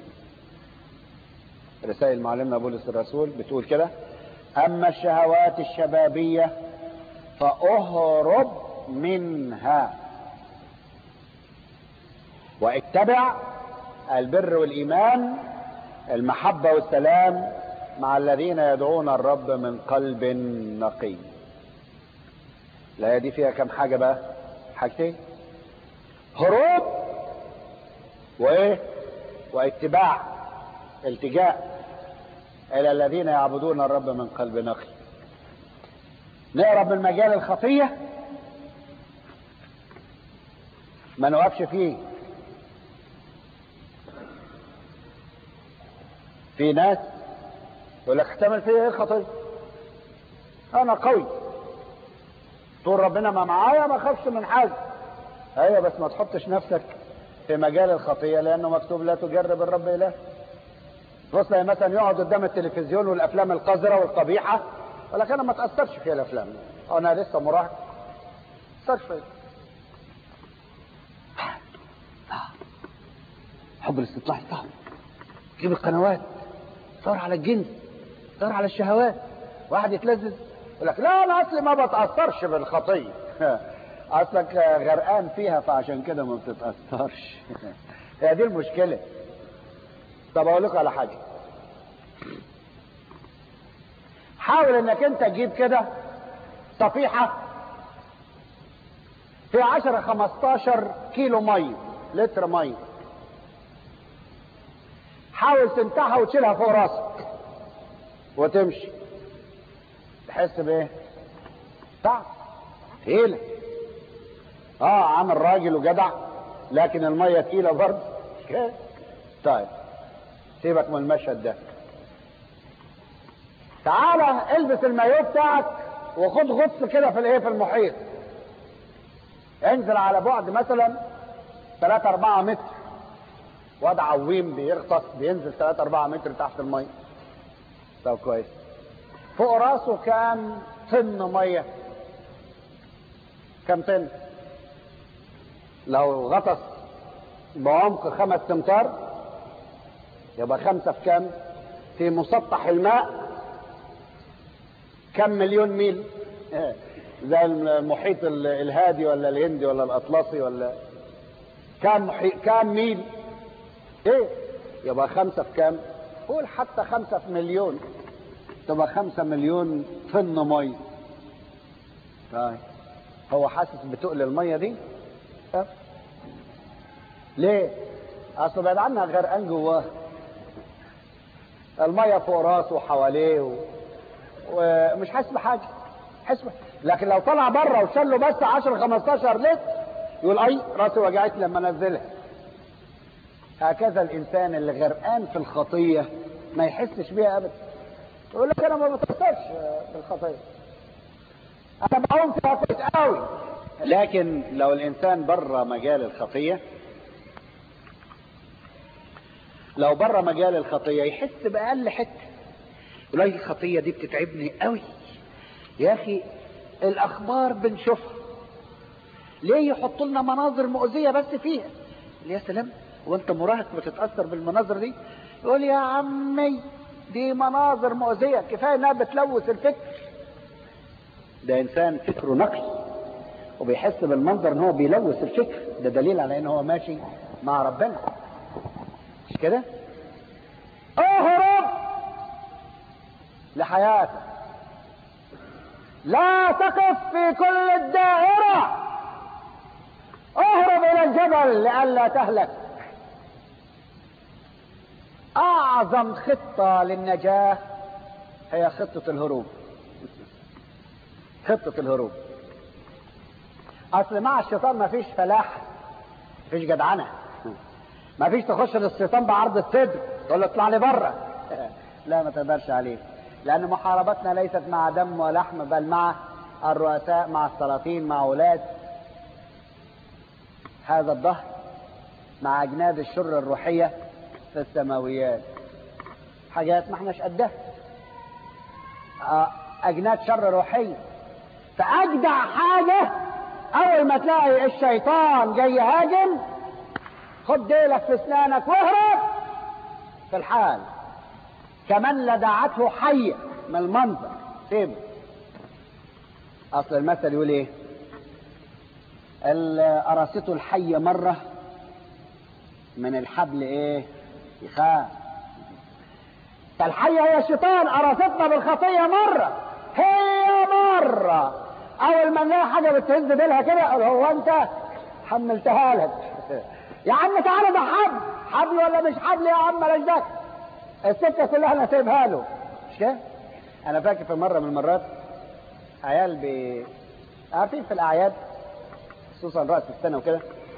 رسائل معلمنا بولس الرسول بتقول كده: اما الشهوات الشبابية فاهرب منها واتبع البر والايمان المحبة والسلام مع الذين يدعون الرب من قلب نقي. الآية دي فيها كم حاجة بقى؟ حاجتين: هروب وايه؟ واتباع، التجاء الى الذين يعبدون الرب من قلب نقي. نهرب من مجال الخطية، ما نوقفش فيه. في ناس يقول لك احتمل فيه ايه الخطية، انا قوي طول ربنا ما معايا ما اخافش من حاجه. ايوه بس ما تحطش نفسك في مجال الخطيه، لانه مكتوب لا تجرب الرب اله. بص مثلا يقعد قدام التلفزيون والافلام القذره والقبيحه، ولكن انا ما تاثرش في الافلام، انا لسه مراهق ما تاثرش فيها. حب الاستطلاع صعب. جيب القنوات، دور على الجنس، دور على الشهوات. واحد يتلذذ يقول لك لا انا اصلي ما بتاثرش بالخطيه. اصلك غرقان فيها فعشان كده ما بتتاثرش. هي دي المشكله. طب اقول لكم على حاجه، حاول انك انت تجيب كده صفيحه في عشرة خمستاشر كيلو ميه، لتر ميه، حاول تمتحها وتشيلها فوق راسك وتمشي، تحس بايه؟ تعب، تقيله. اه عامل راجل وجدع، لكن الميه تقيله برضه. طيب سيبك من المشهد ده، تعالى البس المايوه بتاعك وخد غطس كده في الايه، في المحيط. انزل على بعد مثلا ثلاثة أربعة متر، واد عويم بيغطس بينزل ثلاثة أربعة متر تحت الميه. طب كويس، فوق راسه كام طن ميه؟ كام طن؟ لو غطس بعمق خمس امتار يبقى خمسة في كام؟ في مسطح الماء كم مليون ميل؟ زي المحيط الهادي ولا الهندي ولا الاطلسي ولا كام محيط، كام ميل؟ ايه يبقى خمسة في كام؟ قول حتى خمسة في مليون، تبقى خمسة مليون طن ميه. طيب هو حاسس بتقل الميه دي؟ أه؟ ليه؟ اصل بعد عنها غرقان جواه، الميه فوق راسه وحواليه و... ومش حاسس بحاجه، حاسس. لكن لو طلع بره وشال له بس عشرة خمستاشر لتر يقول اي راسي وجعت لما انزلها. هكذا الانسان اللي غرقان في الخطيه ما يحسش بيها ابدا، يقول لك انا ما بتاثرش بالخطيه، انا بعوم فيها كويس قوي. لكن لو الانسان بره مجال الخطيه، لو بره مجال الخطيه يحس باقل حته، يقول لك الخطيه دي بتتعبني قوي يا اخي، الاخبار بنشوفها ليه يحطوا لنا مناظر مؤذيه بس فيها؟ يا سلام، وانت مراهق بتتاثر بالمناظر دي؟ يقول يا عمي دي مناظر مؤذيه، كفايه انها بتلوث الفكر. ده انسان فكره نقي وبيحس بالمنظر ان هو بيلوث الفكر، ده دليل على ان هو ماشي مع ربنا، مش كده؟ اهرب لحياتك، لا تقف في كل الدائرة، اهرب الى الجبل لئلا تهلك. اعظم خطة للنجاة هي خطة الهروب، خطة الهروب. اصل مع الشيطان ما فيش فلاح، ما فيش جدعنة، ما فيش تخش للشيطان بعرض الصدر تقول له اطلع لي بره. لا ما تقدرش عليه، لأن محاربتنا ليست مع دم ولحم، بل مع الرؤساء، مع السلاطين، مع أولاد هذا الدهر، مع أجناد الشر الروحية في السماويات. حاجات ما احناش قدها، أجناد شر روحية. فأجدع حاجة أول ما تلاقي الشيطان جاي هاجم، خد ديلك في أسنانك واهرب في الحال، كمن لدعته حية من المنظر سيبه. اصل المثل يقول ايه؟ قرصته الحية مرة من الحبل ايه؟ يخاف. فالحية هي الشيطان، قرصتنا بالخطية مرة، هي مرة اول ما نلاقي حاجة بتهز ديلها كده هو انت حملتها لك. يا عم تعالى ده حبل، حبل ولا مش حبل يا عم مالك دخل، السكة كلها انا سايبها له، مش كده؟ انا فاكر في مرة من المرات عيال بي عارفين في الاعياد خصوصا رأس السنة وكده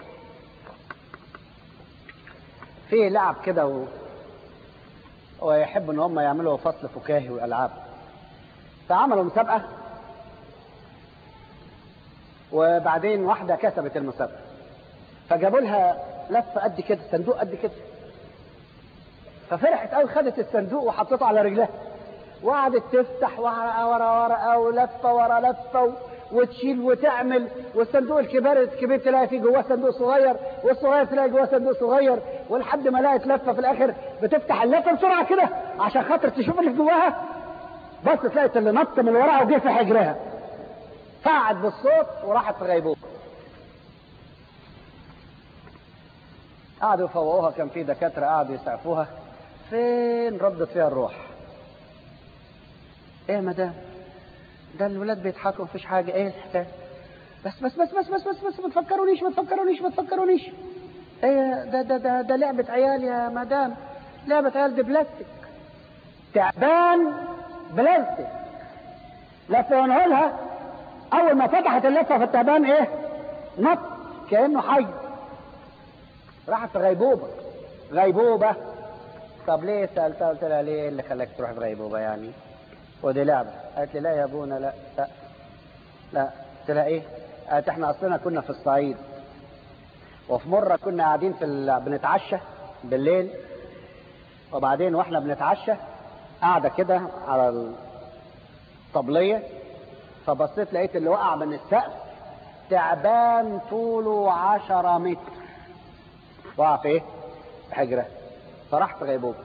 في لعب كده و... ويحبوا ان هم يعملوا فصل فكاهي والعاب، فعملوا مسابقة وبعدين واحدة كسبت المسابقة، فجابوا لها لفة قد كده، صندوق قد كده، ففرحت قوي، خدت الصندوق وحطته على رجلها وقعدت تفتح ورقة ورا ورقة ولفة ورا لفة وتشيل وتعمل، والصندوق الكبير الكبير تلاقي فيه جواه صندوق صغير، والصغير تلاقي جواه صندوق صغير، ولحد ما لقت لفة في الآخر بتفتح اللفة بسرعة كده عشان خاطر تشوف اللي جواها، بس تلاقت اللي نط من الورقة وجه في حجرها، فقعت بالصوت وراحت في غيبوبة. قعدوا يفوقوها، كان في دكاترة قعدوا يسعفوها، فين ردت فيها الروح؟ ايه يا مدام؟ ده الولاد بيضحكوا مفيش حاجة، ايه الحكاية؟ بس بس بس بس بس بس بس ما تفكرونيش ما تفكرونيش ما تفكرونيش. ايه ده ده ده ده لعبة عيال يا مدام، لعبة عيال، دي بلاستيك، تعبان بلاستيك. لفينه لها، اول ما فتحت اللفة في التعبان ايه؟ نط كأنه حي، راحت في غيبوبة. غيبوبة. طب ليه؟ سألتها قلت لها ليه اللي خلاك تروح في غيبوبة يعني؟ ودي لعبة. قالت لي لا يا ابونا، لا لا لا. قلت لها ايه؟ قالت احنا اصلنا كنا في الصعيد، وفي مرة كنا قاعدين في ال... بنتعشى بالليل، وبعدين واحنا بنتعشى قاعدة كده على الطبلية، فبصيت لقيت اللي وقع من السقف تعبان طوله عشرة متر، وقع في ايه؟ حجرة، فرحت في غيبوبة.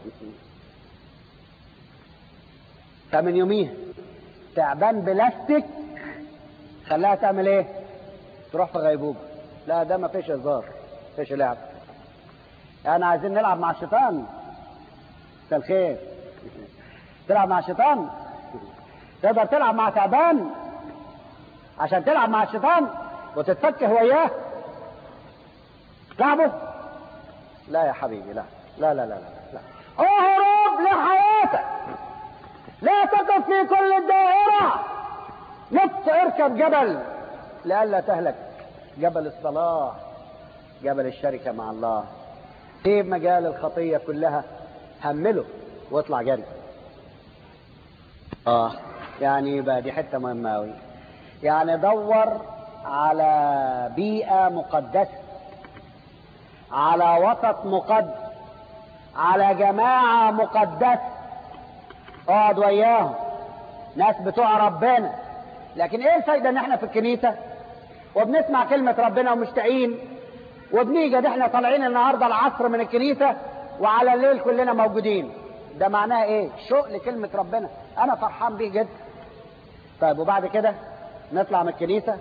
فمن يوميها تعبان بلاستيك خلاها تعمل ايه؟ تروح في غيبوبة. لا ده ما فيش هزار، فيش لعب. انا عايزين نلعب مع الشيطان. مساء الخير. تلعب مع الشيطان؟ تقدر تلعب مع تعبان عشان تلعب مع الشيطان وتتفكه وياه؟ لعبه؟ لا يا حبيبي، لا لا لا لا لا. اهرب لحياتك، لا تقف في كل الدائرة، نط اركب جبل لئلا تهلك، جبل الصلاة، جبل الشركة مع الله. سيب مجال الخطية كلها، همله واطلع جري. اه يعني بقى دي حتة مهمة أوي. يعني دور على بيئة مقدسة، على وسط مقدس، على جماعة مقدسة، اقعد وياهم، ناس بتوع ربنا. لكن ايه الفايدة ان احنا في الكنيسة وبنسمع كلمة ربنا ومشتاقين، وبنيجي ده احنا طالعين النهاردة العصر من الكنيسة وعلى الليل كلنا موجودين؟ ده معناه ايه؟ شوق لكلمة ربنا، انا فرحان بيه جدا. طيب وبعد كده نطلع من الكنيسة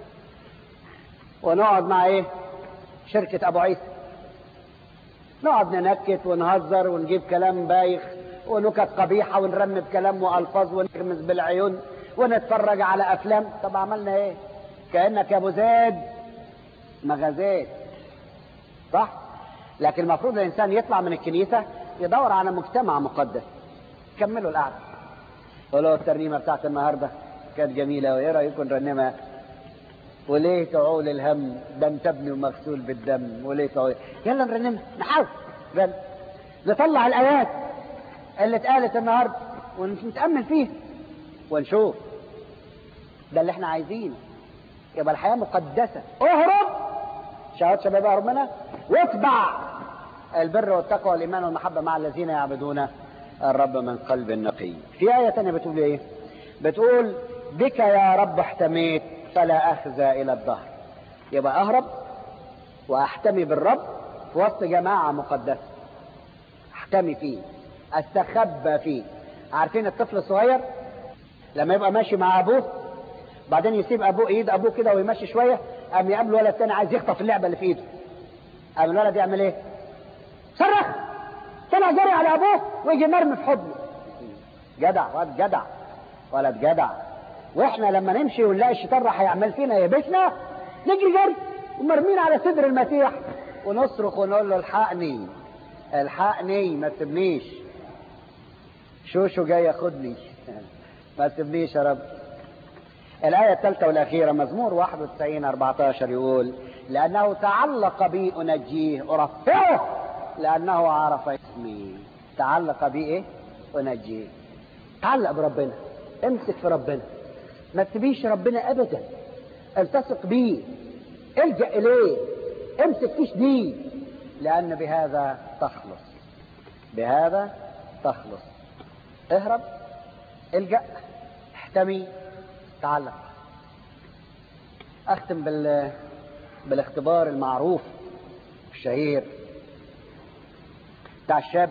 ونقعد مع ايه؟ شركة ابو عيسى، نقعد ننكت ونهزر ونجيب كلام بايخ ونكت قبيحة ونرمي بكلام والفاظ ونغمز بالعيون ونتفرج على افلام. طب عملنا ايه؟ كأنك يا ابو زيد مغازات، صح؟ لكن المفروض الانسان يطلع من الكنيسة يدور على مجتمع مقدس. كملوا القعدة، ولو الترنيمة بتاعت النهاردة كانت جميلة، وايه رأيكم نرنمها؟ وليه تعول الهم، ده انت ابني ومغسول بالدم، وليه تعول. يلا نرنمها، نحاول يلا نطلع الآيات اللي اتقالت النهاردة ونتأمل فيها ونشوف. ده اللي احنا عايزينه، يبقى الحياة مقدسة. اهرب شهوات شباب ربنا، واتبع البر والتقوى والإيمان والمحبة مع الذين يعبدون الرب من قلب نقي. في آية تانية بتقول ايه؟ بتقول بك يا رب احتميت فلا أخزى إلى الدهر. يبقى أهرب وأحتمي بالرب في وسط جماعة مقدسة، أحتمي فيه، أستخبى فيه. عارفين الطفل الصغير لما يبقى ماشي مع أبوه بعدين يسيب أبوه إيد أبوه كده ويمشي شوية، قام يقابل ولد تاني عايز يخطف اللعبة اللي في إيده، قام الولد يعمل إيه؟ صرخ، طلع جري على أبوه ويجي مرمي في حضنه. جدع ولد، جدع ولد، جدع. واحنا لما نمشي ونلاقي الشيطان راح يعمل فينا يبسنا نجري جري ومرمين على صدر المسيح ونصرخ ونقول له الحقني الحقني، ما تسيبنيش، شوشو جاي ياخدني، ما تسيبنيش يا رب. الآية الثالثة والأخيرة مزمور واحد وتسعين أربعة عشر يقول لأنه تعلق بي أنجيه أرفعه لأنه عرف اسمي. تعلق بي إيه؟ أنجيه. تعلق بربنا، امسك في ربنا، ما تسيبيش ربنا أبدا. التصق بيه، الجأ إليه، امسك فيه شديد، لأن بهذا تخلص، بهذا تخلص. اهرب، الجأ، احتمي، تعلق. أختم بال... بالاختبار المعروف الشهير بتاع الشاب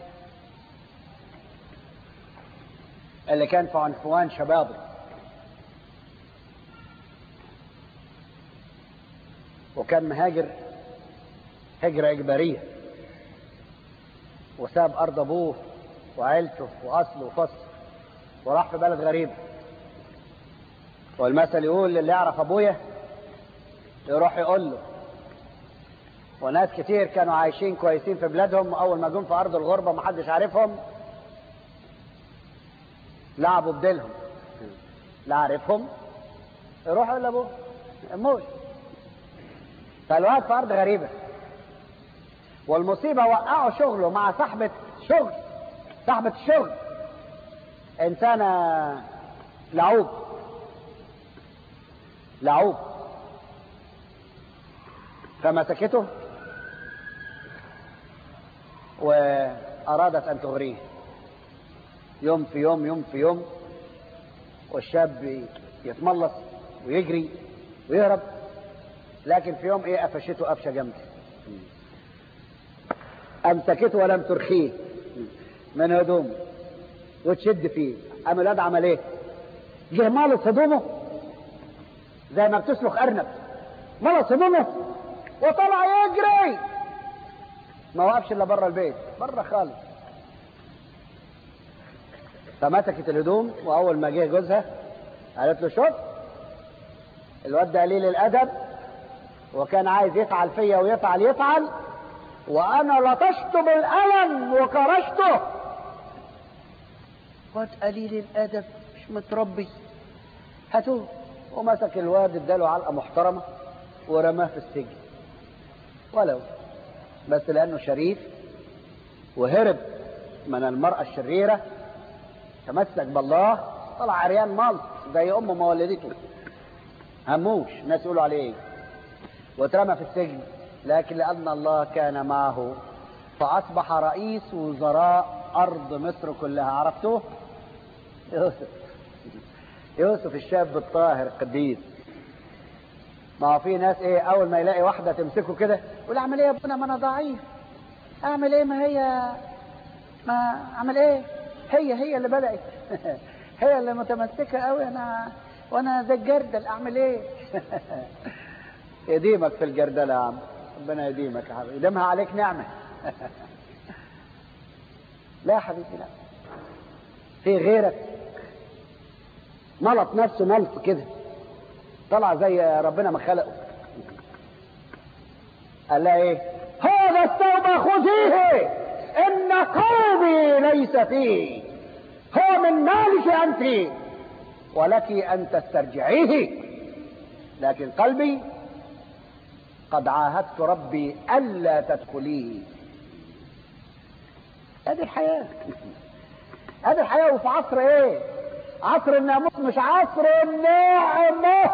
اللي كان في عنفوان شبابه، وكان مهاجر هجرة إجبارية، وساب أرض أبوه وعيلته وأصله وفصله وراح في بلد غريب. والمثل يقول اللي يعرف أبويا يروح يقول له. وناس كتير كانوا عايشين كويسين في بلادهم، أول ما جم في أرض الغربة محدش عارفهم، لعبوا بديلهم، لا عارفهم يروح يقول لأبوه موش. فالواد في أرض غريبة، والمصيبة وقعوا شغله مع صاحبة شغل، صاحبة الشغل إنسانة لعوب لعوب، فمسكته وأرادت أن تغريه يوم في يوم يوم في يوم، والشاب يتملص ويجري ويهرب. لكن في يوم ايه قفشته قفشه جامده، امسكته ولم ترخيه من هدومه وتشد فيه. قام الواد عمل ايه؟ جه مالص هدومه زي ما بتسلخ ارنب، مالص هدومه وطلع يجري، ما وقفش الا بره البيت، بره خالص. فمسكت الهدوم، واول ما جه جوزها قالت له شوف الواد ده قليل الادب، وكان عايز يفعل فيا ويفعل يفعل، وانا لطشته بالقلم وكرشته. واد قليل الادب مش متربي، هاتوه. ومسك الواد اداله علقه محترمه ورماه في السجن، ولو بس لانه شريف وهرب من المراه الشريره، تمسك بالله، طلع عريان مالط زي امه ما ولدته، هموش الناس يقولوا عليه ايه، واترمى في السجن. لكن لأن الله كان معه فأصبح رئيس وزراء أرض مصر كلها. عرفتوه؟ يوسف يوسف الشاب الطاهر القديس. ما هو في ناس ايه اول ما يلاقي واحدة تمسكه كده يقول اعمل ايه يا ابونا ما انا ضعيف، اعمل ايه ما هي ما اعمل ايه، هي هي اللي بدأت هي اللي متمسكة قوي، انا وانا زي الجردل اعمل ايه يديمك في الجردلة يا عم، ربنا يديمك يا حبيبي، يديمها عليك نعمة لا يا حبيبي لا، في غيرك ملط نفسه ملط كده، طلع زي ربنا ما خلقه. قال لها ايه؟ هذا الثوب خذيه ان قلبي ليس فيه، هو من مالك انت ولك ان تسترجعيه، لكن قلبي قد عاهدت ربي الا تدخليه. هذه الحياة، هذه الحياة. وفي عصر ايه؟ عصر الناموس مش عصر النعمة.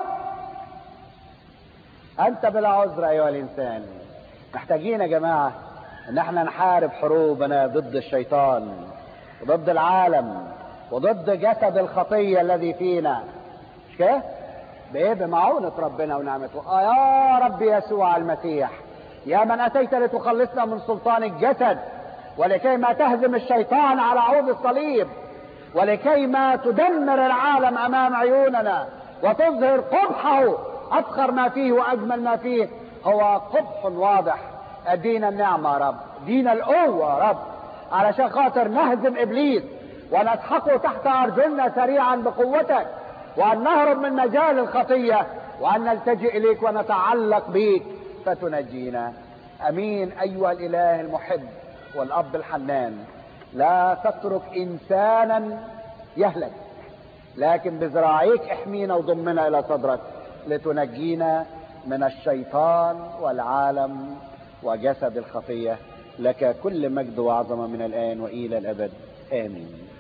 انت بلا عذر ايها الانسان. محتاجين يا جماعة ان احنا نحارب حروبنا ضد الشيطان وضد العالم وضد جسد الخطية الذي فينا، مش كده؟ بايه؟ بمعونة ربنا ونعمته. آه يا رب يسوع المسيح، يا من اتيت لتخلصنا من سلطان الجسد، ولكي ما تهزم الشيطان على عود الصليب، ولكي ما تدمر العالم امام عيوننا وتظهر قبحه. افخر ما فيه واجمل ما فيه هو قبح واضح. ادينا النعمة يا رب، دينا القوة يا رب، علشان خاطر نهزم ابليس ونسحقه تحت ارجلنا سريعا بقوتك، وان نهرب من مجال الخطية، وان نلتجئ اليك ونتعلق بيك فتنجينا. امين ايها الاله المحب والاب الحنان. لا تترك انسانا يهلك، لكن بذراعيك احمينا وضمنا الى صدرك لتنجينا من الشيطان والعالم وجسد الخطية. لك كل مجد وعظمة من الآن وإلى الأبد، آمين.